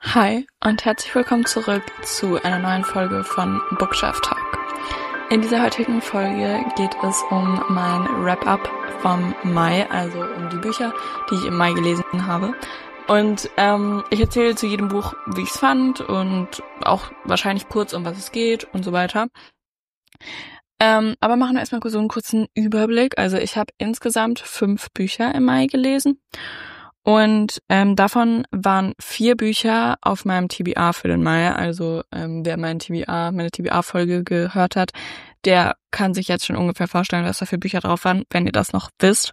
Hi und herzlich willkommen zurück zu einer neuen Folge von Bookshelf Talk. In dieser heutigen Folge geht es um mein Wrap-up vom Mai, also um die Bücher, die ich im Mai gelesen habe. Und ich erzähle zu jedem Buch, wie ich es fand und auch wahrscheinlich kurz, um was es geht und so weiter. Aber machen wir erstmal so einen kurzen Überblick. Also ich habe insgesamt 5 Bücher im Mai gelesen. Und davon waren 4 Bücher auf meinem TBR für den Mai. Also wer meine TBR-Folge gehört hat, der kann sich jetzt schon ungefähr vorstellen, was da für Bücher drauf waren, wenn ihr das noch wisst.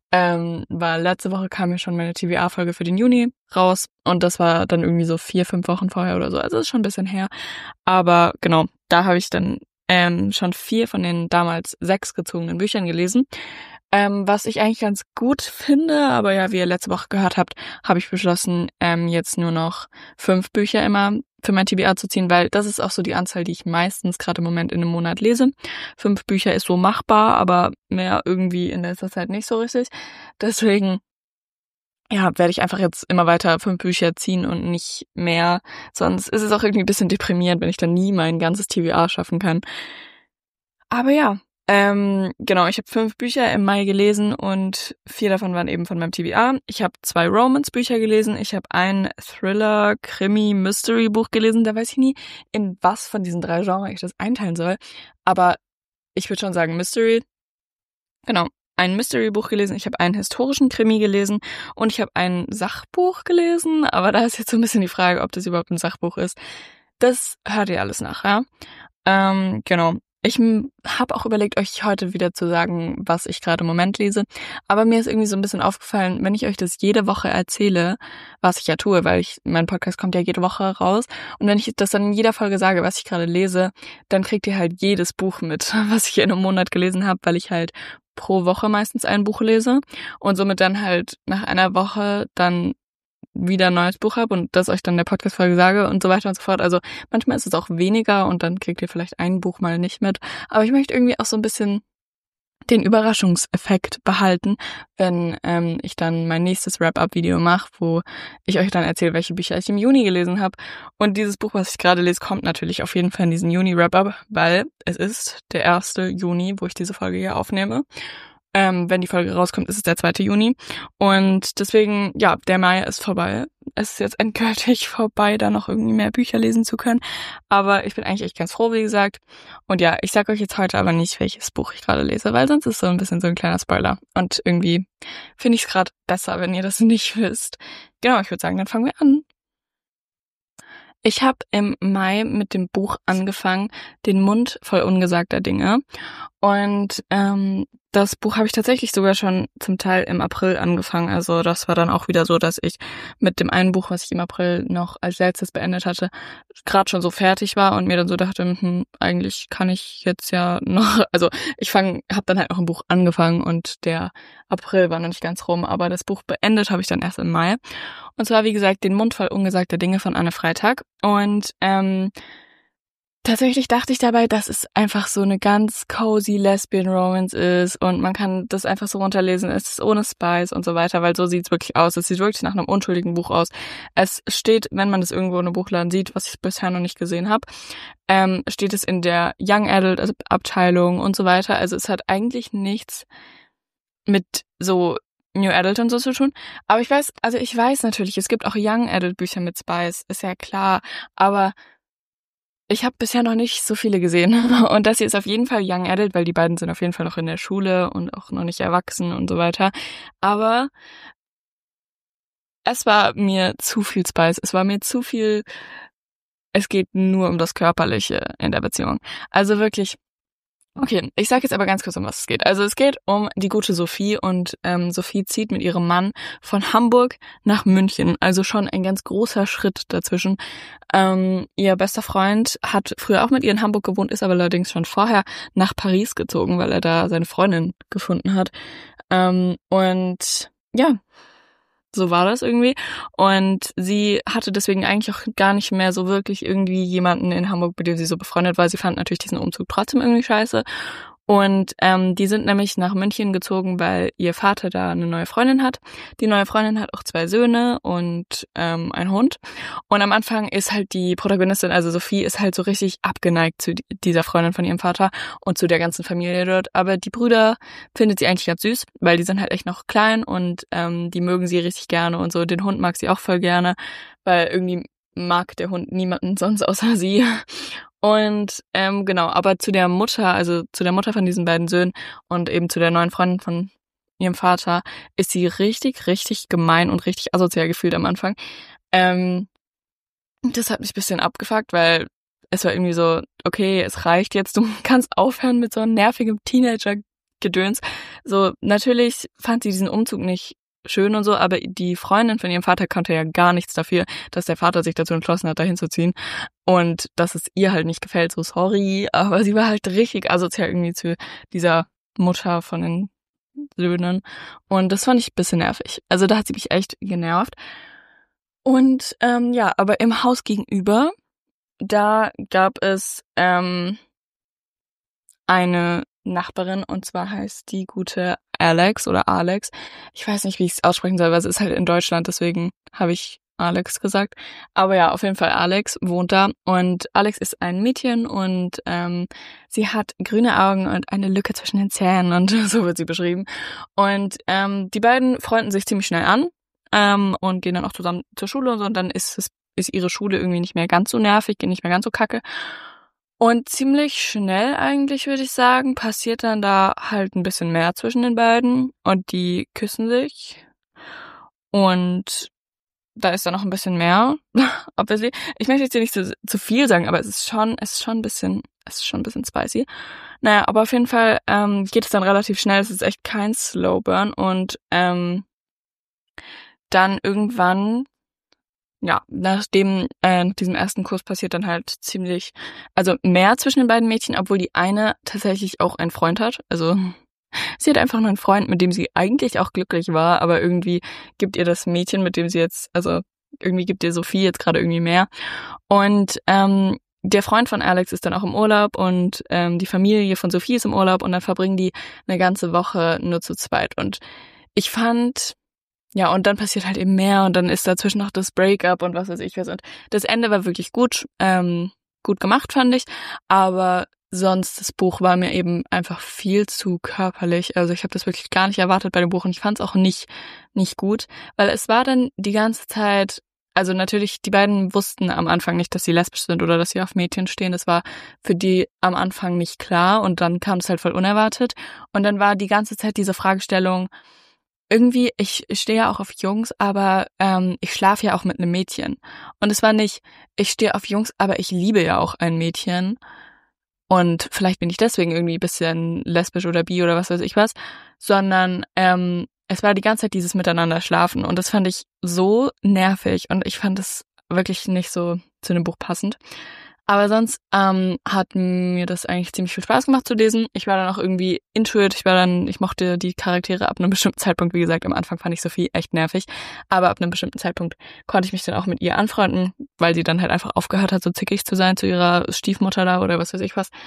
Weil letzte Woche kam ja schon meine TBR-Folge für den Juni raus. Und das war dann irgendwie so 4-5 Wochen vorher oder so. Also ist schon ein bisschen her. Aber genau, da habe ich dann schon 4 von den damals 6 gezogenen Büchern gelesen. Was ich eigentlich ganz gut finde, aber ja, wie ihr letzte Woche gehört habt, habe ich beschlossen, jetzt nur noch 5 Bücher immer für mein TBR zu ziehen, weil das ist auch so die Anzahl, die ich meistens gerade im Moment in einem Monat lese. 5 Bücher ist so machbar, aber mehr irgendwie in letzter Zeit nicht so richtig. Deswegen, ja, werde ich einfach jetzt immer weiter 5 Bücher ziehen und nicht mehr. Sonst ist es auch irgendwie ein bisschen deprimierend, wenn ich dann nie mein ganzes TBR schaffen kann. Aber ja, genau, ich habe 5 Bücher im Mai gelesen und 4 davon waren eben von meinem TBR. Ich habe 2 Romance-Bücher gelesen, ich habe ein Thriller, Krimi, Mystery-Buch gelesen. Da weiß ich nie, in was von diesen 3 Genres ich das einteilen soll. Aber ich würde schon sagen Mystery. Genau, ein Mystery-Buch gelesen, ich habe einen historischen Krimi gelesen und ich habe ein Sachbuch gelesen. Aber da ist jetzt so ein bisschen die Frage, ob das überhaupt ein Sachbuch ist. Das hört ihr alles nach, ja? Genau. Ich habe auch überlegt, euch heute wieder zu sagen, was ich gerade im Moment lese. Aber mir ist irgendwie so ein bisschen aufgefallen, wenn ich euch das jede Woche erzähle, was ich ja tue, weil mein Podcast kommt ja jede Woche raus. Und wenn ich das dann in jeder Folge sage, was ich gerade lese, dann kriegt ihr halt jedes Buch mit, was ich in einem Monat gelesen habe, weil ich halt pro Woche meistens ein Buch lese und somit dann halt nach einer Woche dann wieder ein neues Buch habe und das euch dann in der Podcast-Folge sage und so weiter und so fort. Also manchmal ist es auch weniger und dann kriegt ihr vielleicht ein Buch mal nicht mit. Aber ich möchte irgendwie auch so ein bisschen den Überraschungseffekt behalten, wenn ich dann mein nächstes Wrap-Up-Video mache, wo ich euch dann erzähle, welche Bücher ich im Juni gelesen habe. Und dieses Buch, was ich gerade lese, kommt natürlich auf jeden Fall in diesen Juni-Wrap-Up, weil es ist der 1. Juni, wo ich diese Folge hier aufnehme. Wenn die Folge rauskommt, ist es der 2. Juni. Und deswegen, ja, der Mai ist vorbei. Es ist jetzt endgültig vorbei, da noch irgendwie mehr Bücher lesen zu können. Aber ich bin eigentlich echt ganz froh, wie gesagt. Und ja, ich sage euch jetzt heute aber nicht, welches Buch ich gerade lese, weil sonst ist so ein bisschen so ein kleiner Spoiler. Und irgendwie finde ich es gerade besser, wenn ihr das nicht wisst. Genau, ich würde sagen, dann fangen wir an. Ich habe im Mai mit dem Buch angefangen, Den Mund voll ungesagter Dinge. Und das Buch habe ich tatsächlich sogar schon zum Teil im April angefangen. Also das war dann auch wieder so, dass ich mit dem einen Buch, was ich im April noch als letztes beendet hatte, gerade schon so fertig war und mir dann so dachte, eigentlich kann ich jetzt ja noch, also habe dann halt noch ein Buch angefangen und der April war noch nicht ganz rum, aber das Buch beendet habe ich dann erst im Mai. Und zwar, wie gesagt, Den Mund voll ungesagter Dinge von Anne Freitag. Und tatsächlich dachte ich dabei, dass es einfach so eine ganz cozy Lesbian Romance ist und man kann das einfach so runterlesen, es ist ohne Spice und so weiter, weil so sieht's wirklich aus. Es sieht wirklich nach einem unschuldigen Buch aus. Es steht, wenn man das irgendwo in einem Buchladen sieht, was ich bisher noch nicht gesehen habe, steht es in der Young Adult Abteilung und so weiter. Also es hat eigentlich nichts mit so New Adult und so zu tun. Aber ich weiß natürlich, es gibt auch Young Adult Bücher mit Spice, ist ja klar, aber ich habe bisher noch nicht so viele gesehen. Und das hier ist auf jeden Fall Young Adult, weil die beiden sind auf jeden Fall noch in der Schule und auch noch nicht erwachsen und so weiter. Aber es war mir zu viel Spice. Es war mir zu viel, es geht nur um das Körperliche in der Beziehung. Also wirklich. Okay, ich sage jetzt aber ganz kurz, um was es geht. Also es geht um die gute Sophie und Sophie zieht mit ihrem Mann von Hamburg nach München. Also schon ein ganz großer Schritt dazwischen. Ihr bester Freund hat früher auch mit ihr in Hamburg gewohnt, ist aber allerdings schon vorher nach Paris gezogen, weil er da seine Freundin gefunden hat. Und ja, so war das irgendwie. Und sie hatte deswegen eigentlich auch gar nicht mehr so wirklich irgendwie jemanden in Hamburg, mit dem sie so befreundet war. Sie fand natürlich diesen Umzug trotzdem irgendwie scheiße. Und die sind nämlich nach München gezogen, weil ihr Vater da eine neue Freundin hat. Die neue Freundin hat auch 2 Söhne und einen Hund. Und am Anfang ist halt die Protagonistin, also Sophie, ist halt so richtig abgeneigt zu dieser Freundin von ihrem Vater und zu der ganzen Familie dort. Aber die Brüder findet sie eigentlich ganz süß, weil die sind halt echt noch klein und die mögen sie richtig gerne und so. Den Hund mag sie auch voll gerne, weil irgendwie mag der Hund niemanden sonst außer sie. Und genau, aber zu der Mutter, also zu der Mutter von diesen beiden Söhnen und eben zu der neuen Freundin von ihrem Vater, ist sie richtig, richtig gemein und richtig asozial gefühlt am Anfang. Das hat mich ein bisschen abgefuckt, weil es war irgendwie so, okay, es reicht jetzt, du kannst aufhören mit so einem nervigen Teenager-Gedöns. So, natürlich fand sie diesen Umzug nicht schön und so, aber die Freundin von ihrem Vater konnte ja gar nichts dafür, dass der Vater sich dazu entschlossen hat, dahin zu ziehen und dass es ihr halt nicht gefällt, so sorry, aber sie war halt richtig asozial irgendwie zu dieser Mutter von den Söhnen und das fand ich ein bisschen nervig. Also da hat sie mich echt genervt. Und ja, aber im Haus gegenüber, da gab es eine Nachbarin und zwar heißt die gute Alex oder Alex. Ich weiß nicht, wie ich es aussprechen soll, weil es ist halt in Deutschland, deswegen habe ich Alex gesagt. Aber ja, auf jeden Fall Alex wohnt da und Alex ist ein Mädchen und sie hat grüne Augen und eine Lücke zwischen den Zähnen und so wird sie beschrieben. Und die beiden freunden sich ziemlich schnell an und gehen dann auch zusammen zur Schule und so und dann ist ihre Schule irgendwie nicht mehr ganz so nervig, nicht mehr ganz so kacke. Und ziemlich schnell eigentlich, würde ich sagen, passiert dann da halt ein bisschen mehr zwischen den beiden und die küssen sich und da ist dann noch ein bisschen mehr. Obviously. Ich möchte jetzt hier nicht zu viel sagen, aber es ist schon ein bisschen spicy. Naja, aber auf jeden Fall geht es dann relativ schnell. Es ist echt kein Slow Burn und dann irgendwann, ja, nach diesem ersten Kurs passiert dann halt ziemlich, also mehr zwischen den beiden Mädchen, obwohl die eine tatsächlich auch einen Freund hat. Also sie hat einfach nur einen Freund, mit dem sie eigentlich auch glücklich war, aber irgendwie gibt ihr das Mädchen, mit dem sie jetzt, also irgendwie gibt ihr Sophie jetzt gerade irgendwie mehr. Und der Freund von Alex ist dann auch im Urlaub und die Familie von Sophie ist im Urlaub und dann verbringen die eine ganze Woche nur zu zweit. Und ich fand, ja, und dann passiert halt eben mehr und dann ist dazwischen noch das Breakup und was weiß ich was. Und das Ende war wirklich gut gemacht, fand ich. Aber sonst, das Buch war mir eben einfach viel zu körperlich. Also ich habe das wirklich gar nicht erwartet bei dem Buch und ich fand es auch nicht gut, weil es war dann die ganze Zeit, also natürlich, die beiden wussten am Anfang nicht, dass sie lesbisch sind oder dass sie auf Mädchen stehen. Das war für die am Anfang nicht klar und dann kam es halt voll unerwartet. Und dann war die ganze Zeit diese Fragestellung, irgendwie, ich stehe ja auch auf Jungs, aber ich schlafe ja auch mit einem Mädchen. Und es war nicht, ich stehe auf Jungs, aber ich liebe ja auch ein Mädchen. Und vielleicht bin ich deswegen irgendwie ein bisschen lesbisch oder bi oder was weiß ich was. Sondern es war die ganze Zeit dieses Miteinander schlafen. Und das fand ich so nervig. Und ich fand es wirklich nicht so zu dem Buch passend. Aber sonst hat mir das eigentlich ziemlich viel Spaß gemacht zu lesen. Ich war dann auch irgendwie into it. Ich mochte die Charaktere ab einem bestimmten Zeitpunkt. Wie gesagt, am Anfang fand ich Sophie echt nervig. Aber ab einem bestimmten Zeitpunkt konnte ich mich dann auch mit ihr anfreunden, weil sie dann halt einfach aufgehört hat, so zickig zu sein zu ihrer Stiefmutter da oder was weiß ich was.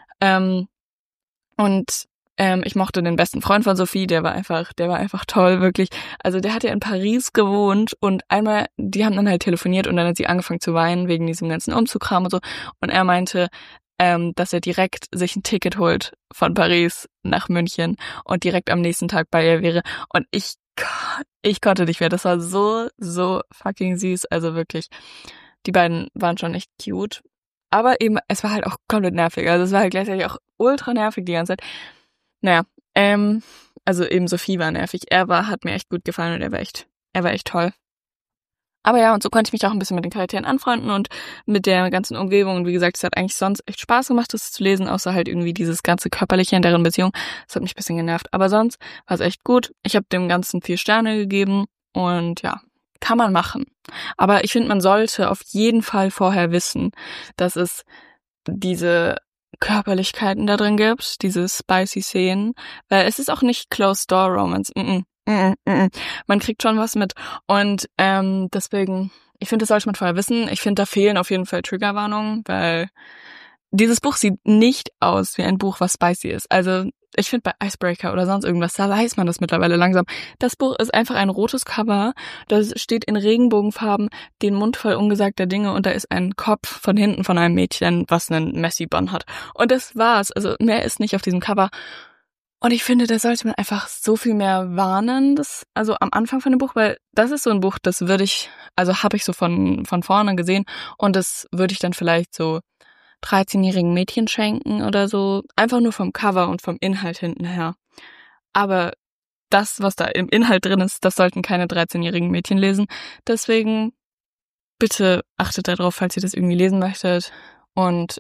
Ich mochte den besten Freund von Sophie, der war einfach toll, wirklich. Also der hat ja in Paris gewohnt und einmal, die haben dann halt telefoniert und dann hat sie angefangen zu weinen wegen diesem ganzen Umzugkram und so. Und er meinte, dass er direkt sich ein Ticket holt von Paris nach München und direkt am nächsten Tag bei ihr wäre. Und ich konnte nicht mehr. Das war so fucking süß. Also wirklich, die beiden waren schon echt cute. Aber eben, es war halt auch komplett nervig. Also es war halt gleichzeitig auch ultra nervig die ganze Zeit. Naja, also eben Sophie war nervig. Hat mir echt gut gefallen und er war echt toll. Aber ja, und so konnte ich mich auch ein bisschen mit den Charakteren anfreunden und mit der ganzen Umgebung. Und wie gesagt, es hat eigentlich sonst echt Spaß gemacht, das zu lesen, außer halt irgendwie dieses ganze Körperliche in deren Beziehung. Das hat mich ein bisschen genervt. Aber sonst war es echt gut. Ich habe dem Ganzen 4 Sterne gegeben und ja, kann man machen. Aber ich finde, man sollte auf jeden Fall vorher wissen, dass es diese Körperlichkeiten da drin gibt, diese spicy Szenen, weil es ist auch nicht Closed-Door-Romance. Man kriegt schon was mit und deswegen, ich finde, das sollte man vorher wissen. Ich finde, da fehlen auf jeden Fall Triggerwarnungen, weil dieses Buch sieht nicht aus wie ein Buch, was spicy ist. Also ich finde bei Icebreaker oder sonst irgendwas, da weiß man das mittlerweile langsam. Das Buch ist einfach ein rotes Cover, das steht in Regenbogenfarben, den Mund voll ungesagter Dinge und da ist ein Kopf von hinten von einem Mädchen, was einen Messy Bun hat. Und das war's, also mehr ist nicht auf diesem Cover. Und ich finde, da sollte man einfach so viel mehr warnen, also am Anfang von dem Buch, weil das ist so ein Buch, das habe ich so von vorne gesehen und das würde ich dann vielleicht so 13-jährigen Mädchen schenken oder so. Einfach nur vom Cover und vom Inhalt hintenher. Aber das, was da im Inhalt drin ist, das sollten keine 13-jährigen Mädchen lesen. Deswegen bitte achtet darauf, falls ihr das irgendwie lesen möchtet. Und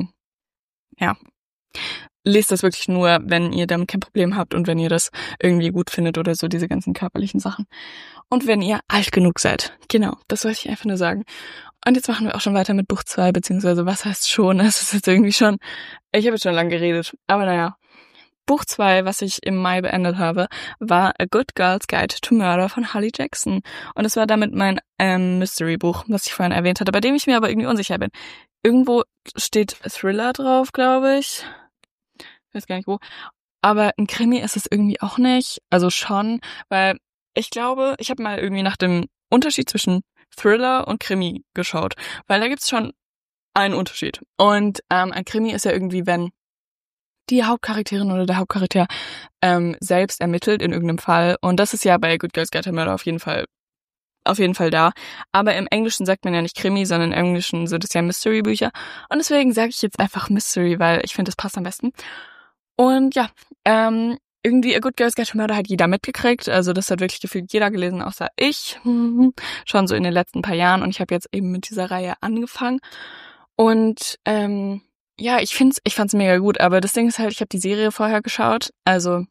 lest das wirklich nur, wenn ihr damit kein Problem habt und wenn ihr das irgendwie gut findet oder so, diese ganzen körperlichen Sachen. Und wenn ihr alt genug seid. Genau, das wollte ich einfach nur sagen. Und jetzt machen wir auch schon weiter mit Buch 2, beziehungsweise was heißt schon? Es ist jetzt irgendwie schon, ich habe jetzt schon lange geredet, aber naja. Buch 2, was ich im Mai beendet habe, war A Good Girl's Guide to Murder von Holly Jackson. Und es war damit mein Mystery-Buch, was ich vorhin erwähnt hatte, bei dem ich mir aber irgendwie unsicher bin. Irgendwo steht Thriller drauf, glaube ich. Ich weiß gar nicht wo. Aber ein Krimi ist es irgendwie auch nicht. Also schon, weil ich glaube, ich habe mal irgendwie nach dem Unterschied zwischen Thriller und Krimi geschaut. Weil da gibt's schon einen Unterschied. Und ein Krimi ist ja irgendwie, wenn die Hauptcharakterin oder der Hauptcharakter selbst ermittelt in irgendeinem Fall. Und das ist ja bei Good Girls Guide to Murder auf jeden Fall da. Aber im Englischen sagt man ja nicht Krimi, sondern im Englischen sind es ja Mystery-Bücher. Und deswegen sage ich jetzt einfach Mystery, weil ich finde, das passt am besten. Und ja, irgendwie A Good Girl's Guide to Murder hat jeder mitgekriegt. Also das hat wirklich gefühlt jeder gelesen, außer ich. Schon so in den letzten paar Jahren. Und ich habe jetzt eben mit dieser Reihe angefangen. Und ja, ich fand's mega gut. Aber das Ding ist halt, ich habe die Serie vorher geschaut. Also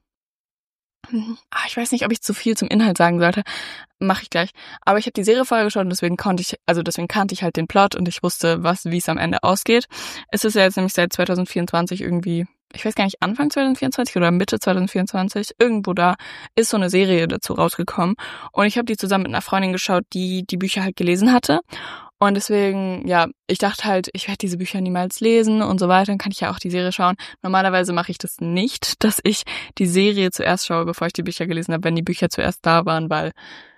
ich weiß nicht, ob ich zu viel zum Inhalt sagen sollte. Mache ich gleich. Aber ich habe die Serie vorher geschaut und deswegen kannte ich halt den Plot und ich wusste, wie es am Ende ausgeht. Es ist ja jetzt nämlich seit 2024 irgendwie, ich weiß gar nicht, Anfang 2024 oder Mitte 2024, irgendwo da ist so eine Serie dazu rausgekommen. Und ich habe die zusammen mit einer Freundin geschaut, die die Bücher halt gelesen hatte. Und deswegen, ja, ich dachte halt, ich werde diese Bücher niemals lesen und so weiter, dann kann ich ja auch die Serie schauen. Normalerweise mache ich das nicht, dass ich die Serie zuerst schaue, bevor ich die Bücher gelesen habe, wenn die Bücher zuerst da waren, weil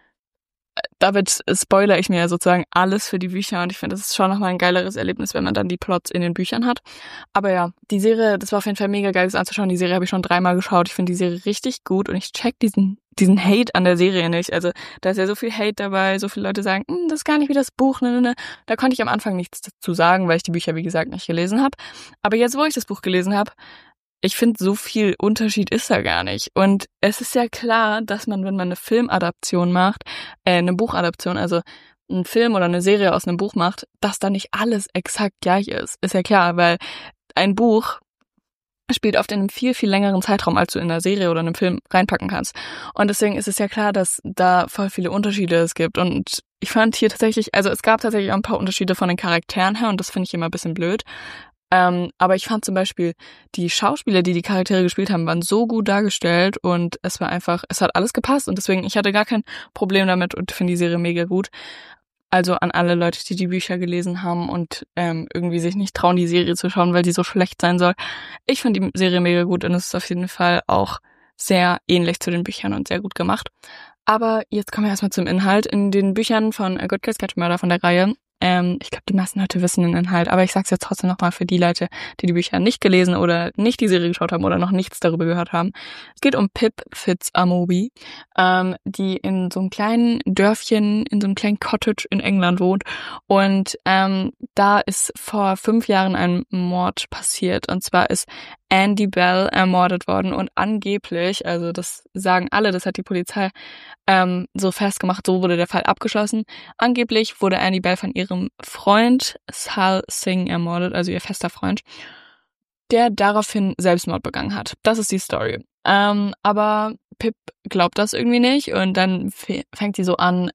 damit spoilere ich mir ja sozusagen alles für die Bücher und ich finde, das ist schon nochmal ein geileres Erlebnis, wenn man dann die Plots in den Büchern hat. Aber ja, die Serie, das war auf jeden Fall mega geil, das anzuschauen. Die Serie habe ich schon 3-mal geschaut. Ich finde die Serie richtig gut und ich check diesen Hate an der Serie nicht. Also da ist ja so viel Hate dabei, so viele Leute sagen, das ist gar nicht wie das Buch, ne. Da konnte ich am Anfang nichts dazu sagen, weil ich die Bücher, wie gesagt, nicht gelesen habe. Aber jetzt, wo ich das Buch gelesen habe, ich finde, so viel Unterschied ist da gar nicht. Und es ist ja klar, dass man, wenn man eine Filmadaption macht, eine Buchadaption, also einen Film oder eine Serie aus einem Buch macht, dass da nicht alles exakt gleich ist. Ist ja klar, weil ein Buch spielt oft in einem viel, viel längeren Zeitraum, als du in einer Serie oder einem Film reinpacken kannst. Und deswegen ist es ja klar, dass da voll viele Unterschiede es gibt. Und ich fand hier tatsächlich, also es gab tatsächlich auch ein paar Unterschiede von den Charakteren her und das finde ich immer ein bisschen blöd. Aber ich fand zum Beispiel, die Schauspieler, die Charaktere gespielt haben, waren so gut dargestellt und es hat alles gepasst und deswegen, ich hatte gar kein Problem damit und finde die Serie mega gut. Also an alle Leute, die die Bücher gelesen haben und irgendwie sich nicht trauen, die Serie zu schauen, weil die so schlecht sein soll. Ich fand die Serie mega gut und es ist auf jeden Fall auch sehr ähnlich zu den Büchern und sehr gut gemacht. Aber jetzt kommen wir erstmal zum Inhalt. In den Büchern von A Good Girl's Guide to Murder von der Reihe, ich glaube, die meisten Leute wissen den Inhalt, aber ich sag's jetzt trotzdem nochmal für die Leute, die die Bücher nicht gelesen oder nicht die Serie geschaut haben oder noch nichts darüber gehört haben. Es geht um Pip Fitz-Amobi, die in so einem kleinen Dörfchen, in so einem kleinen Cottage in England wohnt und da ist vor 5 Jahren ein Mord passiert und zwar ist Andy Bell ermordet worden und angeblich, also das sagen alle, das hat die Polizei so festgemacht, so wurde der Fall abgeschlossen. Angeblich wurde Andy Bell von ihrem Freund Sal Singh ermordet, also ihr fester Freund, der daraufhin Selbstmord begangen hat. Das ist die Story. Aber Pip glaubt das irgendwie nicht und dann fängt sie so an,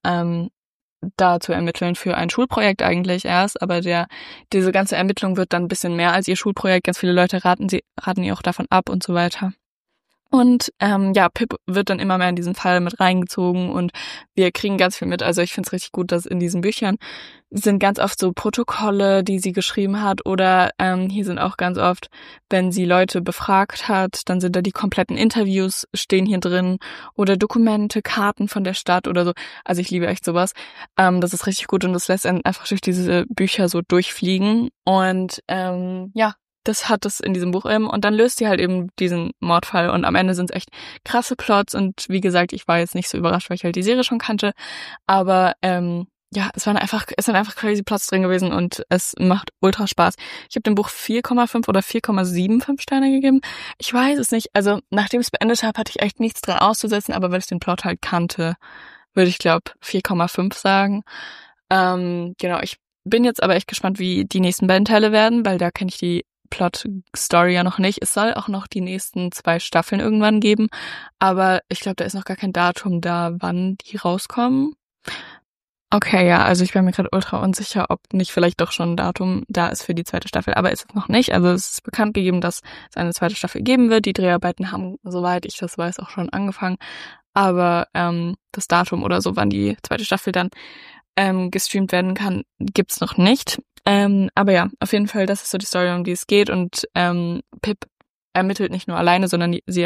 da zu ermitteln für ein Schulprojekt eigentlich erst, aber diese ganze Ermittlung wird dann ein bisschen mehr als ihr Schulprojekt. Ganz viele Leute raten ihr auch davon ab und so weiter. Und ja, Pip wird dann immer mehr in diesen Fall mit reingezogen und wir kriegen ganz viel mit. Also ich finde es richtig gut, dass in diesen Büchern sind ganz oft so Protokolle, die sie geschrieben hat, oder hier sind auch ganz oft, wenn sie Leute befragt hat, dann sind da die kompletten Interviews stehen hier drin oder Dokumente, Karten von der Stadt oder so. Also ich liebe echt sowas. Das ist richtig gut und das lässt einen einfach durch diese Bücher so durchfliegen und ja, das hat es in diesem Buch eben und dann löst sie halt eben diesen Mordfall und am Ende sind es echt krasse Plots und wie gesagt, ich war jetzt nicht so überrascht, weil ich halt die Serie schon kannte, aber ja, es sind einfach crazy Plots drin gewesen und es macht ultra Spaß. Ich habe dem Buch 4,5 oder 4,75 Sterne gegeben. Ich weiß es nicht, also nachdem ich es beendet habe, hatte ich echt nichts dran auszusetzen, aber weil ich den Plot halt kannte, würde ich glaube 4,5 sagen. Genau, ich bin jetzt aber echt gespannt, wie die nächsten beiden Teile werden, weil da kenne ich die Plot-Story ja noch nicht. Es soll auch noch die nächsten 2 Staffeln irgendwann geben, aber ich glaube, da ist noch gar kein Datum da, wann die rauskommen. Okay, ja, also ich bin mir gerade ultra unsicher, ob nicht vielleicht doch schon ein Datum da ist für die 2. Staffel, aber ist es noch nicht. Also es ist bekannt gegeben, dass es eine 2. Staffel geben wird. Die Dreharbeiten haben, soweit ich das weiß, auch schon angefangen, aber das Datum oder so, wann die 2. Staffel dann gestreamt werden kann, gibt's noch nicht. Aber ja, auf jeden Fall, das ist so die Story, um die es geht. Und Pip ermittelt nicht nur alleine, sondern sie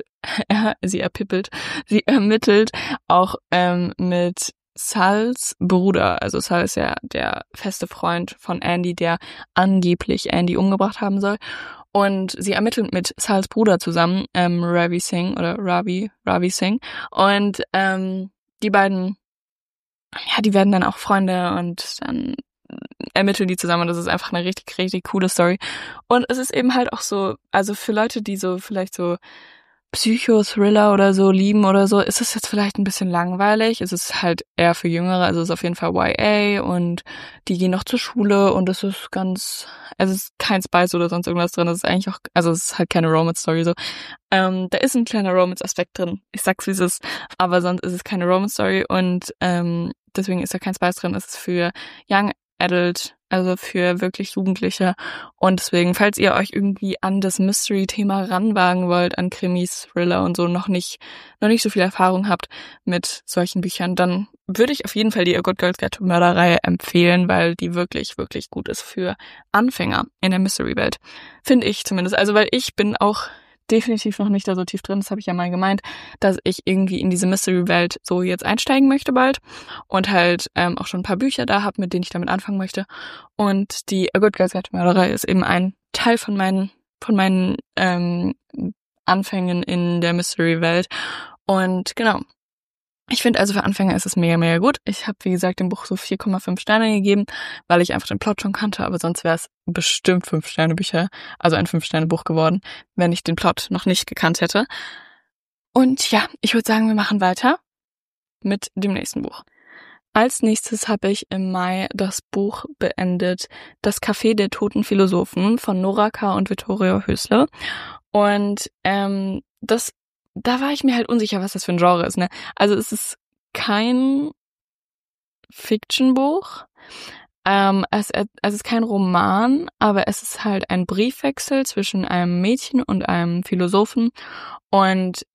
ermittelt auch mit Sals Bruder. Also Sal ist ja der feste Freund von Andy, der angeblich Andy umgebracht haben soll. Und sie ermittelt mit Sals Bruder zusammen, Ravi Singh. Und die beiden, ja, die werden dann auch Freunde und dann ermitteln die zusammen und das ist einfach eine richtig, richtig coole Story. Und es ist eben halt auch so, also für Leute, die so vielleicht so Psycho-Thriller oder so lieben oder so, ist es jetzt vielleicht ein bisschen langweilig. Es ist halt eher für Jüngere, also es ist auf jeden Fall YA und die gehen noch zur Schule und es ist ganz, also es ist kein Spice oder sonst irgendwas drin. Es ist eigentlich auch, also es ist halt keine Romance-Story so. Da ist ein kleiner Romance-Aspekt drin. Ich sag's, wie es ist, aber sonst ist es keine Romance-Story und deswegen ist da kein Spice drin. Es ist für Young Adult, also für wirklich Jugendliche. Und deswegen, falls ihr euch irgendwie an das Mystery-Thema ranwagen wollt, an Krimis, Thriller und so, noch nicht so viel Erfahrung habt mit solchen Büchern, dann würde ich auf jeden Fall die A Good Girls Guide to Murder-Reihe empfehlen, weil die wirklich, wirklich gut ist für Anfänger in der Mystery-Welt. Finde ich zumindest. Also, weil ich bin auch definitiv noch nicht da so tief drin, das habe ich ja mal gemeint, dass ich irgendwie in diese Mystery-Welt so jetzt einsteigen möchte bald und halt auch schon ein paar Bücher da habe, mit denen ich damit anfangen möchte. Und die A Good Girls Guide to Murder ist eben ein Teil von meinen Anfängen in der Mystery-Welt. Und genau. Ich finde also für Anfänger ist es mega, mega gut. Ich habe, wie gesagt, dem Buch so 4,5 Sterne gegeben, weil ich einfach den Plot schon kannte, aber sonst wäre es bestimmt 5-Sterne-Bücher, also ein 5-Sterne-Buch geworden, wenn ich den Plot noch nicht gekannt hätte. Und ja, ich würde sagen, wir machen weiter mit dem nächsten Buch. Als nächstes habe ich im Mai das Buch beendet, Das Café der toten Philosophen von Nora K. und Vittorio Hösle. Und da war ich mir halt unsicher, was das für ein Genre ist, ne? Also es ist kein Fiction-Buch, es ist kein Roman, aber es ist halt ein Briefwechsel zwischen einem Mädchen und einem Philosophen und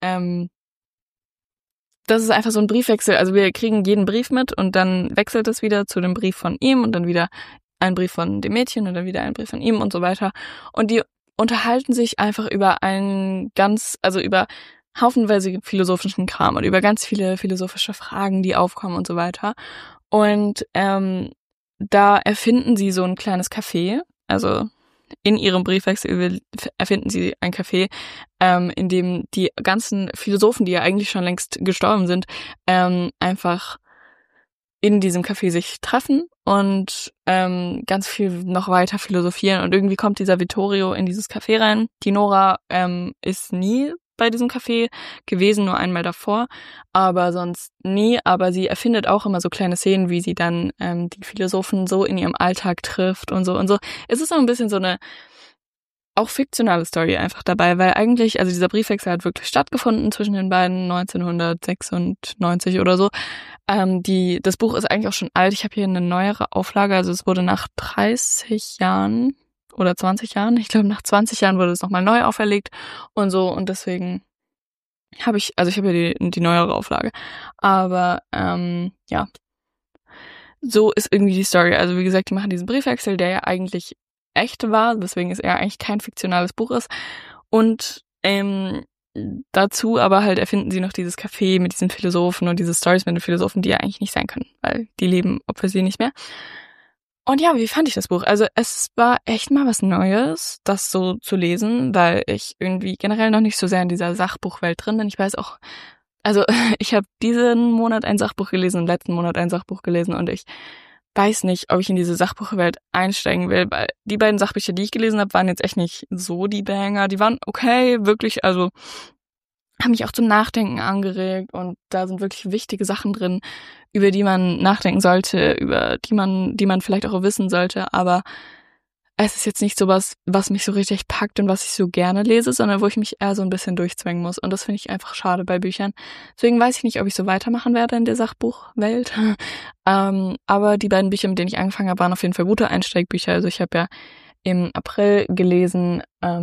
das ist einfach so ein Briefwechsel, also wir kriegen jeden Brief mit und dann wechselt es wieder zu dem Brief von ihm und dann wieder ein Brief von dem Mädchen und dann wieder ein Brief von ihm und so weiter und die unterhalten sich einfach über über haufenweise philosophischen Kram und über ganz viele philosophische Fragen, die aufkommen und so weiter. Und da erfinden sie so ein kleines Café, also in ihrem Briefwechsel erfinden sie ein Café, in dem die ganzen Philosophen, die ja eigentlich schon längst gestorben sind, einfach in diesem Café sich treffen und ganz viel noch weiter philosophieren. Und irgendwie kommt dieser Vittorio in dieses Café rein. Die Nora ist nie bei diesem Café gewesen, nur einmal davor, aber sonst nie. Aber sie erfindet auch immer so kleine Szenen, wie sie dann die Philosophen so in ihrem Alltag trifft und so und so. Es ist so ein bisschen so eine auch fiktionale Story einfach dabei, weil eigentlich, also dieser Briefwechsel hat wirklich stattgefunden zwischen den beiden 1996 oder so. Das Buch ist eigentlich auch schon alt. Ich habe hier eine neuere Auflage, also es wurde nach 30 Jahren oder 20 Jahren, ich glaube nach 20 Jahren wurde es nochmal neu auferlegt und so und deswegen ich habe ja die neuere Auflage. Aber ja, so ist irgendwie die Story. Also wie gesagt, die machen diesen Briefwechsel, der ja eigentlich echt war, weswegen es eher eigentlich kein fiktionales Buch ist. Und dazu aber halt erfinden sie noch dieses Café mit diesen Philosophen und diese Stories mit den Philosophen, die ja eigentlich nicht sein können, weil die leben obviously nicht mehr. Und ja, wie fand ich das Buch? Also es war echt mal was Neues, das so zu lesen, weil ich irgendwie generell noch nicht so sehr in dieser Sachbuchwelt drin bin. Ich weiß auch, also ich habe diesen Monat ein Sachbuch gelesen und letzten Monat ein Sachbuch gelesen und ich weiß nicht, ob ich in diese Sachbuchwelt einsteigen will, weil die beiden Sachbücher, die ich gelesen habe, waren jetzt echt nicht so die Banger. Die waren okay, wirklich, also haben mich auch zum Nachdenken angeregt und da sind wirklich wichtige Sachen drin, über die man nachdenken sollte, über die man vielleicht auch wissen sollte, aber es ist jetzt nicht sowas, was mich so richtig packt und was ich so gerne lese, sondern wo ich mich eher so ein bisschen durchzwängen muss. Und das finde ich einfach schade bei Büchern. Deswegen weiß ich nicht, ob ich so weitermachen werde in der Sachbuchwelt. Aber die beiden Bücher, mit denen ich angefangen habe, waren auf jeden Fall gute Einsteigbücher. Also ich habe ja im April gelesen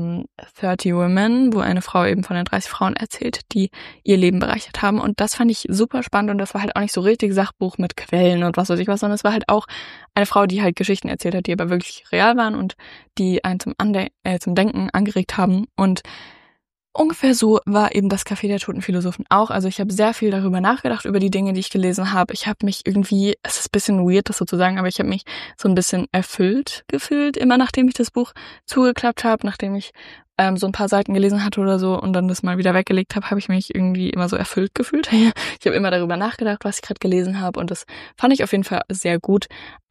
30 Women, wo eine Frau eben von den 30 Frauen erzählt, die ihr Leben bereichert haben. Und das fand ich super spannend und das war halt auch nicht so richtig Sachbuch mit Quellen und was weiß ich was, sondern es war halt auch eine Frau, die halt Geschichten erzählt hat, die aber wirklich real waren und die einen zum Denken angeregt haben. Und ungefähr so war eben das Café der toten Philosophen auch. Also ich habe sehr viel darüber nachgedacht, über die Dinge, die ich gelesen habe. Ich habe mich irgendwie, es ist ein bisschen weird, das so zu sagen, aber ich habe mich so ein bisschen erfüllt gefühlt, immer nachdem ich das Buch zugeklappt habe, nachdem ich so ein paar Seiten gelesen hatte oder so und dann das mal wieder weggelegt habe ich mich irgendwie immer so erfüllt gefühlt. Ich habe immer darüber nachgedacht, was ich gerade gelesen habe und das fand ich auf jeden Fall sehr gut.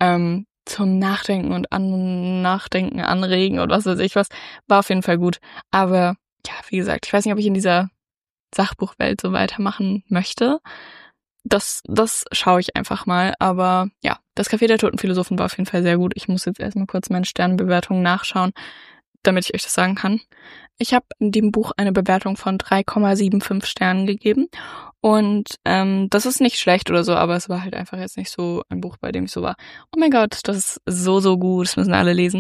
Zum Nachdenken und Nachdenken anregen und was weiß ich was, war auf jeden Fall gut. Aber ja, wie gesagt, ich weiß nicht, ob ich in dieser Sachbuchwelt so weitermachen möchte. Das schaue ich einfach mal. Aber ja, das Café der toten Philosophen war auf jeden Fall sehr gut. Ich muss jetzt erstmal kurz meine Sternbewertungen nachschauen, damit ich euch das sagen kann. Ich habe dem Buch eine Bewertung von 3,75 Sternen gegeben. Und das ist nicht schlecht oder so, aber es war halt einfach jetzt nicht so ein Buch, bei dem ich so war, oh mein Gott, das ist so gut, das müssen alle lesen.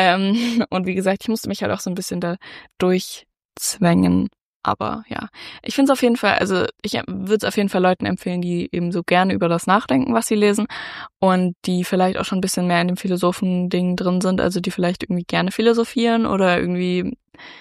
Und wie gesagt, ich musste mich halt auch so ein bisschen da durchzwängen. Aber ja, ich finde es auf jeden Fall, also ich würde es auf jeden Fall Leuten empfehlen, die eben so gerne über das nachdenken, was sie lesen und die vielleicht auch schon ein bisschen mehr in dem Philosophen-Ding drin sind, also die vielleicht irgendwie gerne philosophieren oder irgendwie,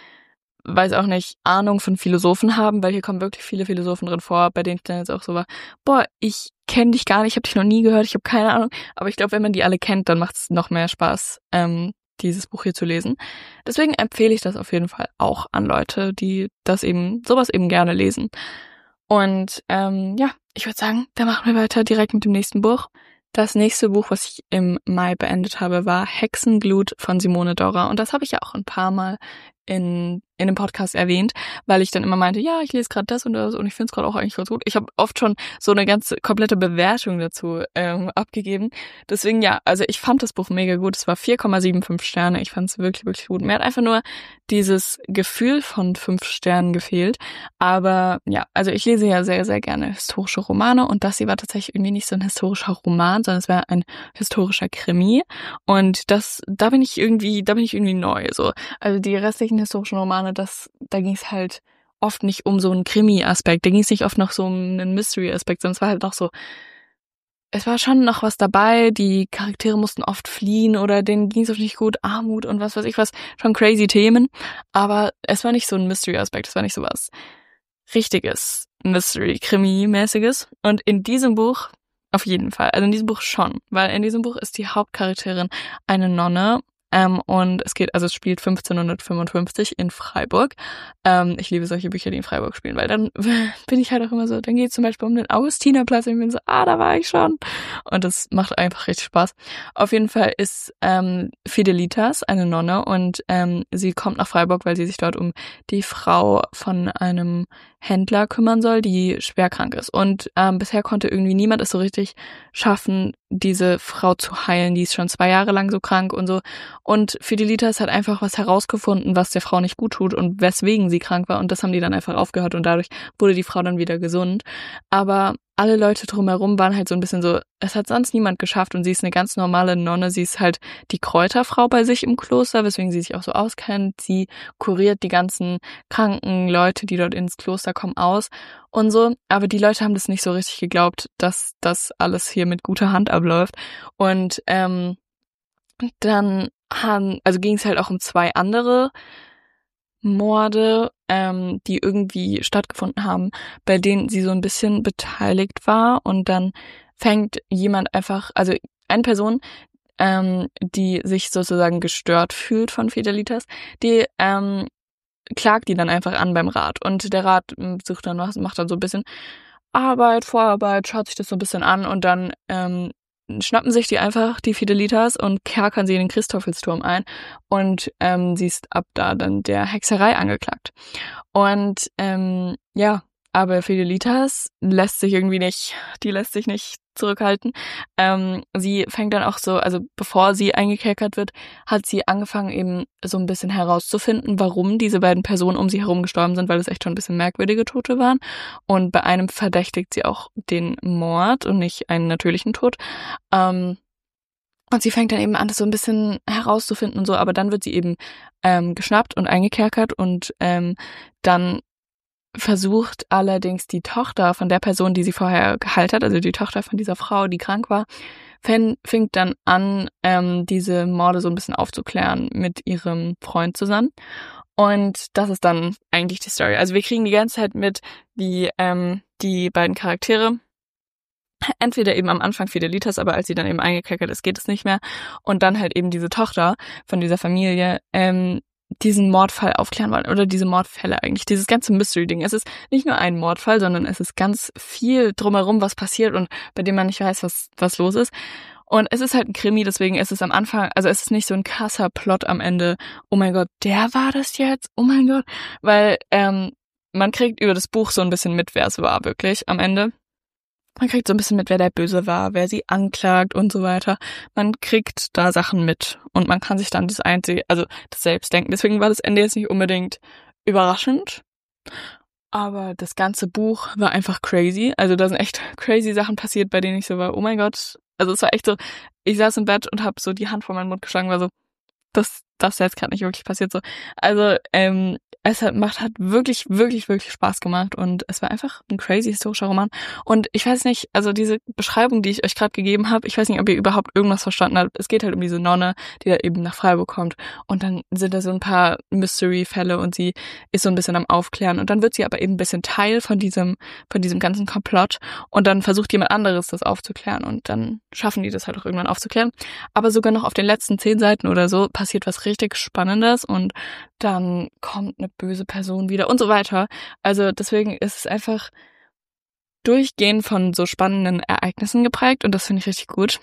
weiß auch nicht, Ahnung von Philosophen haben, weil hier kommen wirklich viele Philosophen drin vor, bei denen ich dann jetzt auch so war, boah, ich kenne dich gar nicht, ich habe dich noch nie gehört, ich habe keine Ahnung, aber ich glaube, wenn man die alle kennt, dann macht es noch mehr Spaß, dieses Buch hier zu lesen. Deswegen empfehle ich das auf jeden Fall auch an Leute, die sowas eben gerne lesen. Und ja, ich würde sagen, da machen wir weiter direkt mit dem nächsten Buch. Das nächste Buch, was ich im Mai beendet habe, war Hexenglut von Simone Dora. Und das habe ich ja auch ein paar Mal in dem Podcast erwähnt, weil ich dann immer meinte, ja, ich lese gerade das und ich finde es gerade auch eigentlich ganz gut. Ich habe oft schon so eine ganze komplette Bewertung dazu abgegeben. Deswegen ja, also ich fand das Buch mega gut. Es war 4,75 Sterne. Ich fand es wirklich, wirklich gut. Mir hat einfach nur dieses Gefühl von 5 Sternen gefehlt. Aber ja, also ich lese ja sehr, sehr gerne historische Romane und das hier war tatsächlich irgendwie nicht so ein historischer Roman, sondern es war ein historischer Krimi. Und da bin ich irgendwie neu. So. Also die restlichen historischen Romane, da ging es halt oft nicht um so einen Krimi-Aspekt, da ging es nicht oft noch so um einen Mystery-Aspekt, sondern es war halt noch so, es war schon noch was dabei, die Charaktere mussten oft fliehen oder denen ging es oft nicht gut, Armut und was weiß ich was, schon crazy Themen, aber es war nicht so ein Mystery-Aspekt, es war nicht so was richtiges Mystery-Krimi-mäßiges und in diesem Buch auf jeden Fall, also in diesem Buch schon, weil in diesem Buch ist die Hauptcharakterin eine Nonne. Und es spielt 1555 in Freiburg. Ich liebe solche Bücher, die in Freiburg spielen, weil dann bin ich halt auch immer so, dann geht es zum Beispiel um den Augustinerplatz und ich bin so, da war ich schon. Und das macht einfach richtig Spaß. Auf jeden Fall ist Fidelitas eine Nonne und sie kommt nach Freiburg, weil sie sich dort um die Frau von einem Händler kümmern soll, die schwer krank ist. Und bisher konnte irgendwie niemand es so richtig schaffen, diese Frau zu heilen. Die ist schon 2 Jahre lang so krank und so. Und Fidelitas hat einfach was herausgefunden, was der Frau nicht gut tut und weswegen sie krank war. Und das haben die dann einfach aufgehört und dadurch wurde die Frau dann wieder gesund. Aber alle Leute drumherum waren halt so ein bisschen so, es hat sonst niemand geschafft und sie ist eine ganz normale Nonne, sie ist halt die Kräuterfrau bei sich im Kloster, weswegen sie sich auch so auskennt, sie kuriert die ganzen kranken Leute, die dort ins Kloster kommen, aus und so, aber die Leute haben das nicht so richtig geglaubt, dass das alles hier mit guter Hand abläuft und dann ging es halt auch um 2 andere Morde, die irgendwie stattgefunden haben, bei denen sie so ein bisschen beteiligt war und dann fängt jemand einfach, also eine Person, die sich sozusagen gestört fühlt von Fidelitas, die klagt die dann einfach an beim Rat und der Rat macht dann so ein bisschen Vorarbeit, schaut sich das so ein bisschen an und dann schnappen sich die einfach, die Fidelitas, und kerkern sie in den Christophelsturm ein und sie ist ab da dann der Hexerei angeklagt. Und aber Fidelitas lässt sich nicht zurückhalten. Sie fängt dann auch so, also bevor sie eingekerkert wird, hat sie angefangen eben so ein bisschen herauszufinden, warum diese beiden Personen um sie herum gestorben sind, weil es echt schon ein bisschen merkwürdige Tote waren. Und bei einem verdächtigt sie auch den Mord und nicht einen natürlichen Tod. Und sie fängt dann eben an, das so ein bisschen herauszufinden und so, aber dann wird sie eben geschnappt und eingekerkert und dann versucht allerdings die Tochter von der Person, die sie vorher geheilt hat, also die Tochter von dieser Frau, die krank war, fängt dann an, diese Morde so ein bisschen aufzuklären mit ihrem Freund zusammen. Und das ist dann eigentlich die Story. Also wir kriegen die ganze Zeit mit, wie die beiden Charaktere, entweder eben am Anfang Fidelitas, aber als sie dann eben eingekerkert ist, geht es nicht mehr. Und dann halt eben diese Tochter von dieser Familie, diesen Mordfall aufklären wollen, oder diese Mordfälle eigentlich, dieses ganze Mystery-Ding. Es ist nicht nur ein Mordfall, sondern es ist ganz viel drumherum, was passiert und bei dem man nicht weiß, was los ist. Und es ist halt ein Krimi, deswegen ist es am Anfang, also es ist nicht so ein krasser Plot am Ende, oh mein Gott, der war das jetzt, oh mein Gott, weil man kriegt über das Buch so ein bisschen mit, wer es war wirklich am Ende. Man kriegt so ein bisschen mit, wer der Böse war, wer sie anklagt und so weiter. Man kriegt da Sachen mit und man kann sich dann das selbst denken. Deswegen war das Ende jetzt nicht unbedingt überraschend, aber das ganze Buch war einfach crazy. Also da sind echt crazy Sachen passiert, bei denen ich so war, oh mein Gott. Also es war echt so, ich saß im Bett und habe so die Hand vor meinen Mund geschlagen, war so, das ist jetzt gerade nicht wirklich passiert so. Also es hat wirklich, wirklich, wirklich Spaß gemacht und es war einfach ein crazy historischer Roman. Und ich weiß nicht, also diese Beschreibung, die ich euch gerade gegeben habe, ich weiß nicht, ob ihr überhaupt irgendwas verstanden habt. Es geht halt um diese Nonne, die da eben nach Freiburg kommt und dann sind da so ein paar Mystery-Fälle und sie ist so ein bisschen am Aufklären und dann wird sie aber eben ein bisschen Teil von diesem ganzen Komplott und dann versucht jemand anderes das aufzuklären und dann schaffen die das halt auch irgendwann aufzuklären. Aber sogar noch auf den letzten 10 Seiten oder so passiert was richtig Spannendes und dann kommt eine böse Person wieder und so weiter. Also deswegen ist es einfach durchgehend von so spannenden Ereignissen geprägt und das finde ich richtig gut.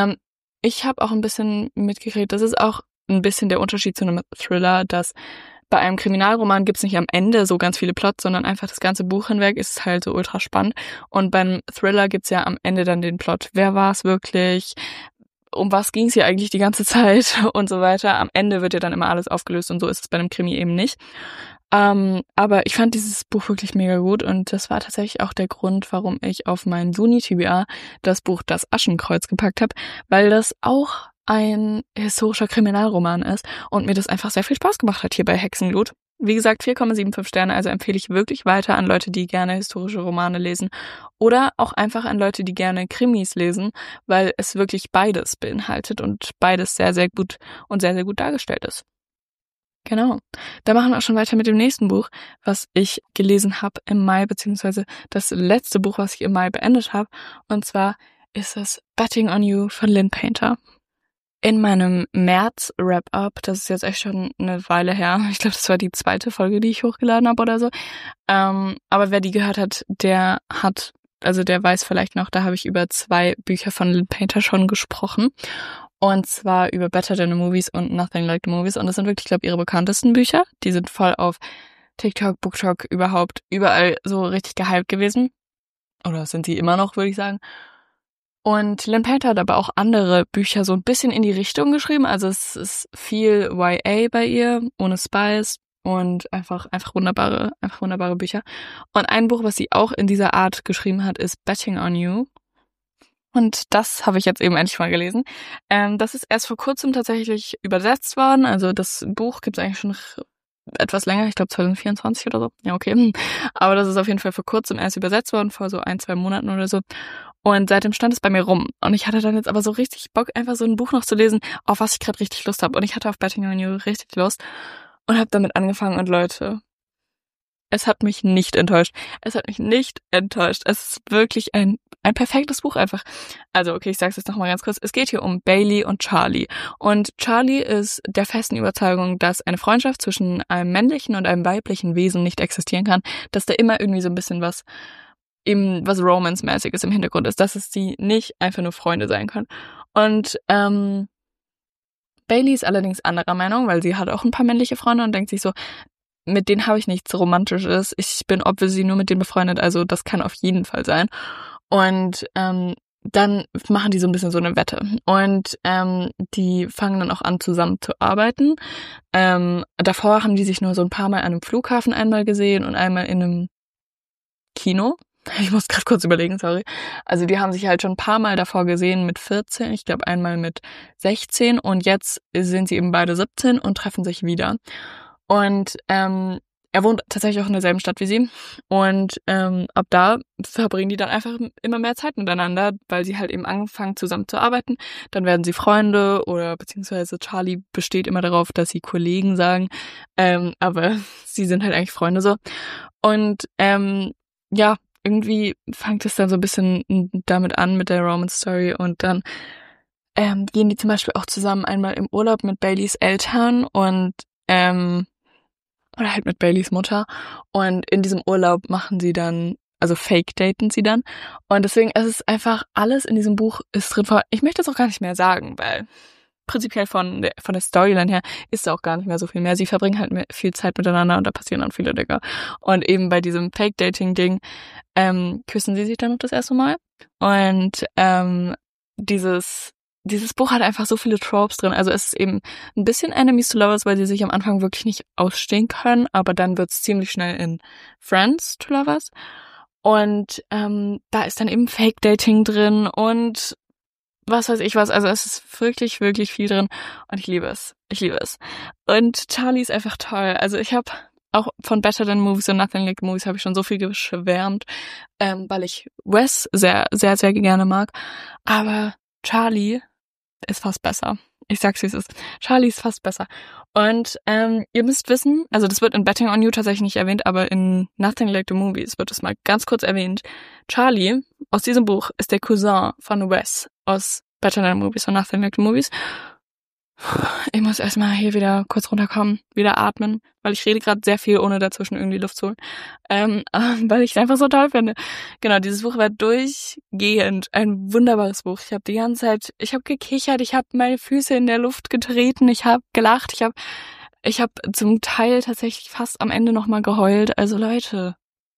Ich habe auch ein bisschen mitgekriegt, das ist auch ein bisschen der Unterschied zu einem Thriller, dass bei einem Kriminalroman gibt's nicht am Ende so ganz viele Plots, sondern einfach das ganze Buch hinweg ist halt so ultra spannend. Und beim Thriller gibt's ja am Ende dann den Plot. Wer war es wirklich? Um was ging es hier eigentlich die ganze Zeit und so weiter. Am Ende wird ja dann immer alles aufgelöst und so ist es bei einem Krimi eben nicht. Aber ich fand dieses Buch wirklich mega gut und das war tatsächlich auch der Grund, warum ich auf mein Juni-TBR das Buch Das Aschenkreuz gepackt habe, weil das auch ein historischer Kriminalroman ist und mir das einfach sehr viel Spaß gemacht hat hier bei Hexenblut. Wie gesagt, 4,75 Sterne, also empfehle ich wirklich weiter an Leute, die gerne historische Romane lesen oder auch einfach an Leute, die gerne Krimis lesen, weil es wirklich beides beinhaltet und beides sehr, sehr gut und sehr, sehr gut dargestellt ist. Genau. Da machen wir auch schon weiter mit dem nächsten Buch, was ich gelesen habe im Mai, beziehungsweise das letzte Buch, was ich im Mai beendet habe. Und zwar ist es Betting on You von Lynn Painter. In meinem März-Wrap-Up, das ist jetzt echt schon eine Weile her, ich glaube, das war die 2. Folge, die ich hochgeladen habe oder so, aber wer die gehört hat, der weiß vielleicht noch, da habe ich über 2 Bücher von Lynn Painter schon gesprochen, und zwar über Better Than the Movies und Nothing Like the Movies, und das sind wirklich, ich glaube, ihre bekanntesten Bücher, die sind voll auf TikTok, BookTok, überall so richtig gehypt gewesen, oder sind sie immer noch, würde ich sagen. Und Lynn Painter hat aber auch andere Bücher so ein bisschen in die Richtung geschrieben. Also es ist viel YA bei ihr, ohne Spice. und einfach wunderbare Bücher. Und ein Buch, was sie auch in dieser Art geschrieben hat, ist Betting on You. Und das habe ich jetzt eben endlich mal gelesen. Das ist erst vor kurzem tatsächlich übersetzt worden. Also das Buch gibt es eigentlich schon etwas länger, ich glaube 2024 oder so. Ja, okay. Aber das ist auf jeden Fall vor kurzem erst übersetzt worden, vor so 1-2 Monaten oder so. Und seitdem stand es bei mir rum. Und ich hatte dann jetzt aber so richtig Bock, einfach so ein Buch noch zu lesen, auf was ich gerade richtig Lust habe. Und ich hatte auf Betting on You richtig Lust und habe damit angefangen. Und Leute, es hat mich nicht enttäuscht. Es ist wirklich ein perfektes Buch einfach. Also, okay, ich sag's jetzt nochmal ganz kurz. Es geht hier um Bailey und Charlie. Und Charlie ist der festen Überzeugung, dass eine Freundschaft zwischen einem männlichen und einem weiblichen Wesen nicht existieren kann. Dass da immer irgendwie so ein bisschen was Romance-mäßiges im Hintergrund ist. Dass es die nicht einfach nur Freunde sein können. Und Bailey ist allerdings anderer Meinung, weil sie hat auch ein paar männliche Freunde und denkt sich so, mit denen habe ich nichts Romantisches. Ich bin obviously nur mit denen befreundet, also das kann auf jeden Fall sein. Und dann machen die so ein bisschen so eine Wette. Und die fangen dann auch an, zusammen zu arbeiten. Davor haben die sich nur so ein paar Mal an einem Flughafen einmal gesehen und einmal in einem Kino. Ich muss gerade kurz überlegen, sorry. Also die haben sich halt schon ein paar Mal davor gesehen mit 14, ich glaube einmal mit 16 und jetzt sind sie eben beide 17 und treffen sich wieder. Und er wohnt tatsächlich auch in derselben Stadt wie sie. Und ab da verbringen die dann einfach immer mehr Zeit miteinander, weil sie halt eben anfangen zusammen zu arbeiten. Dann werden sie Freunde oder beziehungsweise Charlie besteht immer darauf, dass sie Kollegen sagen. Aber sie sind halt eigentlich Freunde so. Und ja, irgendwie fängt es dann so ein bisschen damit an mit der Romance-Story und dann gehen die zum Beispiel auch zusammen einmal im Urlaub mit Baileys Eltern und oder halt mit Baileys Mutter. Und in diesem Urlaub machen sie dann, also fake-daten sie dann. Und deswegen ist es einfach, alles in diesem Buch ist drin vor. Ich möchte es auch gar nicht mehr sagen, weil prinzipiell von der Storyline her ist da auch gar nicht mehr so viel mehr. Sie verbringen halt viel Zeit miteinander und da passieren dann viele Dinge. Und eben bei diesem Fake-Dating-Ding küssen sie sich dann noch das erste Mal. Und dieses Buch hat einfach so viele Tropes drin. Also es ist eben ein bisschen Enemies to Lovers, weil sie sich am Anfang wirklich nicht ausstehen können, aber dann wird's ziemlich schnell in Friends to Lovers. Und da ist dann eben Fake-Dating drin und was weiß ich was. Also es ist wirklich, wirklich viel drin und ich liebe es. Und Charlie ist einfach toll. Also ich habe auch von Better Than Movies und Nothing Like Movies habe ich schon so viel geschwärmt, weil ich Wes sehr, sehr, sehr gerne mag. Aber Charlie ist fast besser. Ich sag's, wie es ist. Charlie ist fast besser. Und ihr müsst wissen, also das wird in Betting on You tatsächlich nicht erwähnt, aber in Nothing Like the Movies wird es mal ganz kurz erwähnt. Charlie aus diesem Buch ist der Cousin von Wes aus Better Than Movies und Nothing Like the Movies. Ich muss erstmal hier wieder kurz runterkommen, wieder atmen, weil ich rede gerade sehr viel, ohne dazwischen irgendwie Luft zu holen. Weil ich es einfach so toll finde. Genau, dieses Buch war durchgehend ein wunderbares Buch. Ich habe die ganze Zeit, ich habe gekichert, ich habe meine Füße in der Luft getreten, ich habe gelacht, ich habe zum Teil tatsächlich fast am Ende nochmal geheult. Also Leute,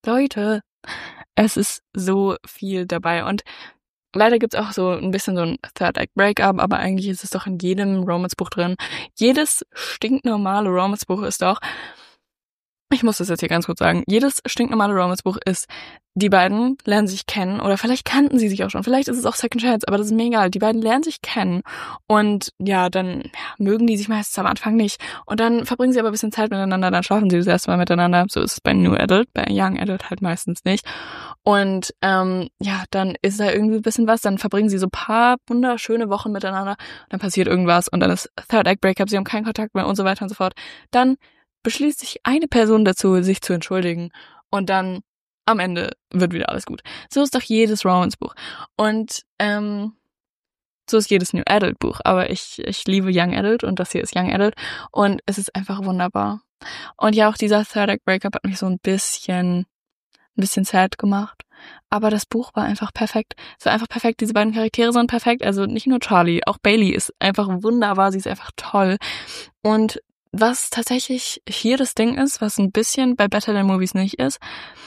es ist so viel dabei und leider gibt's auch so ein bisschen so ein Third Act Breakup, aber eigentlich ist es doch in jedem Romance-Buch drin. Jedes stinknormale Romance-Buch ist doch, ich muss das jetzt hier ganz kurz sagen, jedes stinknormale Romance-Buch ist, die beiden lernen sich kennen oder vielleicht kannten sie sich auch schon, vielleicht ist es auch Second Chance, aber das ist mir egal. Die beiden lernen sich kennen und ja, dann mögen die sich meistens am Anfang nicht und dann verbringen sie aber ein bisschen Zeit miteinander, dann schlafen sie das erste Mal miteinander. So ist es bei New Adult, bei Young Adult halt meistens nicht. Und ja, dann ist da irgendwie ein bisschen was, dann verbringen sie so ein paar wunderschöne Wochen miteinander, dann passiert irgendwas und dann ist Third Act Breakup, sie haben keinen Kontakt mehr und so weiter und so fort. Dann beschließt sich eine Person dazu, sich zu entschuldigen und dann am Ende wird wieder alles gut. So ist doch jedes Romance-Buch. Und so ist jedes New Adult-Buch. Aber ich liebe Young Adult und das hier ist Young Adult und es ist einfach wunderbar. Und ja, auch dieser Third Act Breakup hat mich so ein bisschen sad gemacht. Aber das Buch war einfach perfekt. Es war einfach perfekt. Diese beiden Charaktere sind perfekt. Also nicht nur Charlie, auch Bailey ist einfach wunderbar. Sie ist einfach toll. Und was tatsächlich hier das Ding ist, was ein bisschen bei Better Than Movies nicht ist,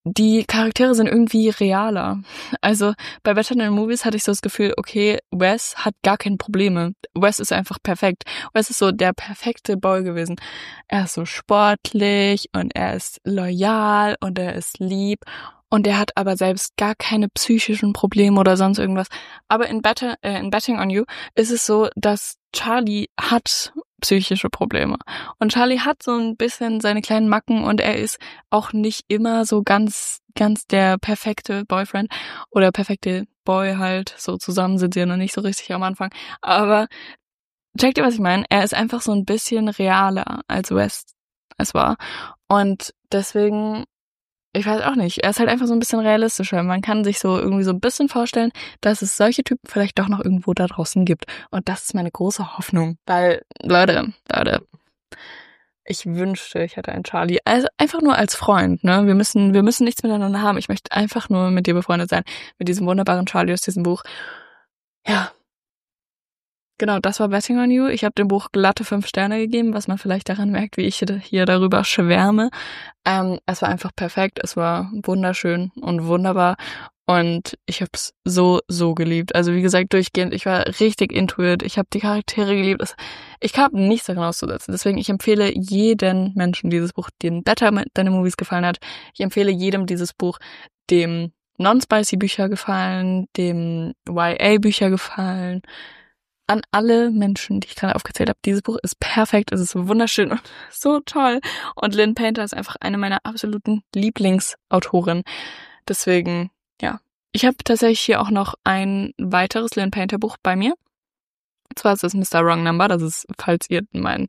die Charaktere sind irgendwie realer. Also bei Better Than Movies hatte ich so das Gefühl, okay, Wes hat gar keine Probleme. Wes ist einfach perfekt. Wes ist so der perfekte Boy gewesen. Er ist so sportlich und er ist loyal und er ist lieb und er hat aber selbst gar keine psychischen Probleme oder sonst irgendwas. Aber in Betting on You ist es so, dass Charlie hat psychische Probleme. Und Charlie hat so ein bisschen seine kleinen Macken und er ist auch nicht immer so ganz der perfekte Boyfriend oder perfekte Boy halt. So zusammen sind sie ja noch nicht so richtig am Anfang. Aber checkt ihr, was ich meine? Er ist einfach so ein bisschen realer als Wes es war. Und deswegen, ich weiß auch nicht, er ist halt einfach so ein bisschen realistischer. Man kann sich so irgendwie so ein bisschen vorstellen, dass es solche Typen vielleicht doch noch irgendwo da draußen gibt. Und das ist meine große Hoffnung. Weil, Leute, ich wünschte, ich hätte einen Charlie. Also einfach nur als Freund, ne? Wir müssen nichts miteinander haben. Ich möchte einfach nur mit dir befreundet sein. Mit diesem wunderbaren Charlie aus diesem Buch. Ja. Genau, das war Betting on You. Ich habe dem Buch glatte 5 Sterne gegeben, was man vielleicht daran merkt, wie ich hier darüber schwärme. Es war einfach perfekt, es war wunderschön und wunderbar und ich habe es so geliebt. Also wie gesagt, durchgehend, ich war richtig into it, ich habe die Charaktere geliebt. Ich habe nichts daran auszusetzen. Deswegen, ich empfehle jeden Menschen dieses Buch, dem Better Than Movies gefallen hat. Ich empfehle jedem dieses Buch, dem Non-Spicy Bücher gefallen, dem YA Bücher gefallen. An alle Menschen, die ich gerade aufgezählt habe. Dieses Buch ist perfekt, es ist wunderschön und so toll. Und Lynn Painter ist einfach eine meiner absoluten Lieblingsautoren. Deswegen, ja. Ich habe tatsächlich hier auch noch ein weiteres Lynn Painter Buch bei mir. Und zwar ist das Mr. Wrong Number. Das ist, falls ihr mein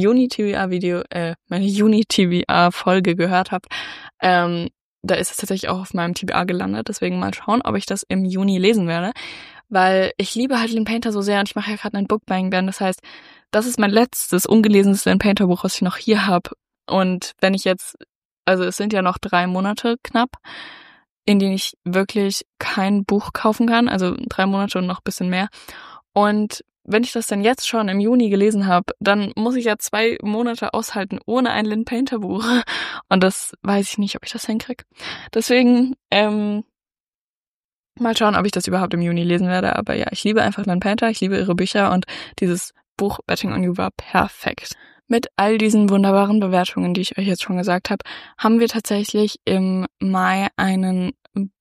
meine Uni-TBA-Folge gehört habt, da ist es tatsächlich auch auf meinem TBA gelandet. Deswegen mal schauen, ob ich das im Juni lesen werde. Weil ich liebe halt Lynn Painter so sehr und ich mache ja gerade einen Bookbuying-Ban. Das heißt, das ist mein letztes ungelesenes Lynn Painter Buch, was ich noch hier habe. Und wenn ich jetzt, also es sind ja noch 3 Monate knapp, in denen ich wirklich kein Buch kaufen kann. Also 3 Monate und noch ein bisschen mehr. Und wenn ich das dann jetzt schon im Juni gelesen habe, dann muss ich ja 2 Monate aushalten ohne ein Lynn Painter Buch. Und das weiß ich nicht, ob ich das hinkriege. Deswegen, mal schauen, ob ich das überhaupt im Juni lesen werde. Aber ja, ich liebe einfach Lynn Painter, ich liebe ihre Bücher und dieses Buch Betting on You war perfekt. Mit all diesen wunderbaren Bewertungen, die ich euch jetzt schon gesagt habe, haben wir tatsächlich im Mai einen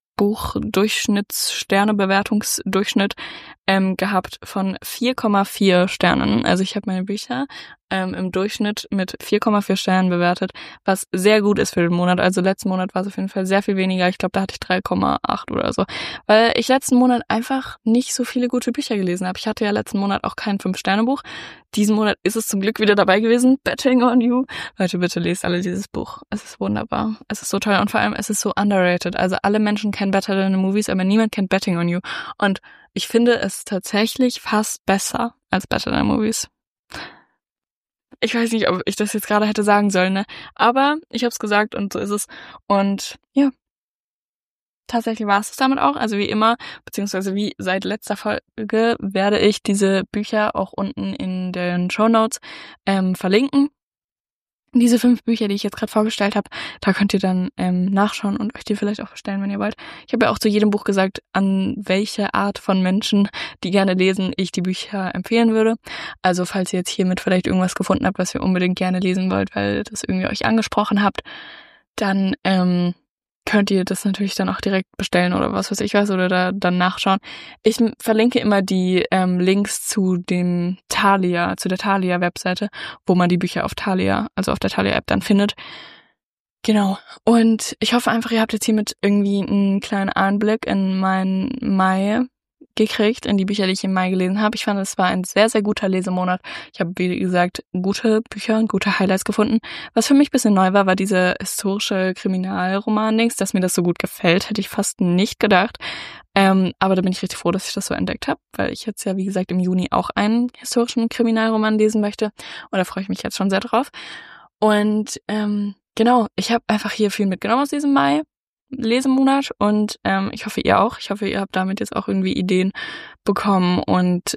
Sternebewertungsdurchschnitt gehabt von 4,4 Sternen. Also ich habe meine Bücher im Durchschnitt mit 4,4 Sternen bewertet, was sehr gut ist für den Monat. Also letzten Monat war es auf jeden Fall sehr viel weniger. Ich glaube, da hatte ich 3,8 oder so. Weil ich letzten Monat einfach nicht so viele gute Bücher gelesen habe. Ich hatte ja letzten Monat auch kein 5-Sterne-Buch. Diesen Monat ist es zum Glück wieder dabei gewesen. Betting on You. Leute, bitte lest alle dieses Buch. Es ist wunderbar. Es ist so toll und vor allem, es ist so underrated. Also alle Menschen kennen Better Than Movies, aber niemand kennt Betting on You. Und ich finde es tatsächlich fast besser als Better Than Movies. Ich weiß nicht, ob ich das jetzt gerade hätte sagen sollen, ne? Aber ich habe es gesagt und so ist es. Und ja, tatsächlich war es damit auch. Also wie immer, beziehungsweise wie seit letzter Folge, werde ich diese Bücher auch unten in den Shownotes verlinken. Diese 5 Bücher, die ich jetzt gerade vorgestellt habe, da könnt ihr dann nachschauen und euch die vielleicht auch bestellen, wenn ihr wollt. Ich habe ja auch zu jedem Buch gesagt, an welche Art von Menschen, die gerne lesen, ich die Bücher empfehlen würde. Also falls ihr jetzt hiermit vielleicht irgendwas gefunden habt, was ihr unbedingt gerne lesen wollt, weil das irgendwie euch angesprochen habt, dann könnt ihr das natürlich dann auch direkt bestellen oder was weiß ich was oder da dann nachschauen. Ich verlinke immer die Links zu der Thalia-Webseite, wo man die Bücher auf Thalia, also auf der Thalia-App dann findet. Genau. Und ich hoffe einfach, ihr habt jetzt hiermit irgendwie einen kleinen Einblick in meinen Mai gekriegt, in die Bücher, die ich im Mai gelesen habe. Ich fand, es war ein sehr, sehr guter Lesemonat. Ich habe, wie gesagt, gute Bücher und gute Highlights gefunden. Was für mich ein bisschen neu war diese historische Kriminalroman-Dings, dass mir das so gut gefällt, hätte ich fast nicht gedacht. Aber da bin ich richtig froh, dass ich das so entdeckt habe, weil ich jetzt ja, wie gesagt, im Juni auch einen historischen Kriminalroman lesen möchte. Und da freue ich mich jetzt schon sehr drauf. Und genau, ich habe einfach hier viel mitgenommen aus diesem Mai. Lesemonat und ich hoffe, ihr auch. Ich hoffe, ihr habt damit jetzt auch irgendwie Ideen bekommen und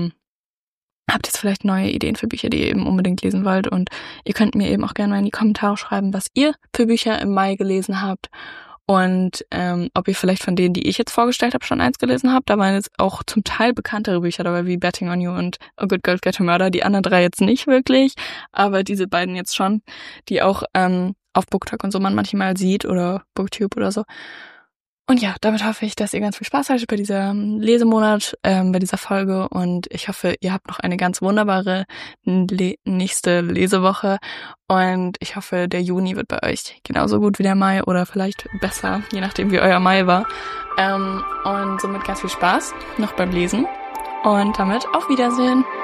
habt jetzt vielleicht neue Ideen für Bücher, die ihr eben unbedingt lesen wollt. Und ihr könnt mir eben auch gerne mal in die Kommentare schreiben, was ihr für Bücher im Mai gelesen habt. und ob ihr vielleicht von denen, die ich jetzt vorgestellt habe, schon eins gelesen habt. Da waren jetzt auch zum Teil bekanntere Bücher dabei, wie Betting on You und A Good Girl Get a Murder. Die anderen 3 jetzt nicht wirklich, aber diese beiden jetzt schon, die auch auf BookTok und so man manchmal sieht oder BookTube oder so. Und ja, damit hoffe ich, dass ihr ganz viel Spaß hattet bei diesem Lesemonat, bei dieser Folge. Und ich hoffe, ihr habt noch eine ganz wunderbare nächste Lesewoche. Und ich hoffe, der Juni wird bei euch genauso gut wie der Mai oder vielleicht besser, je nachdem wie euer Mai war. Und somit ganz viel Spaß noch beim Lesen. Und damit auf Wiedersehen.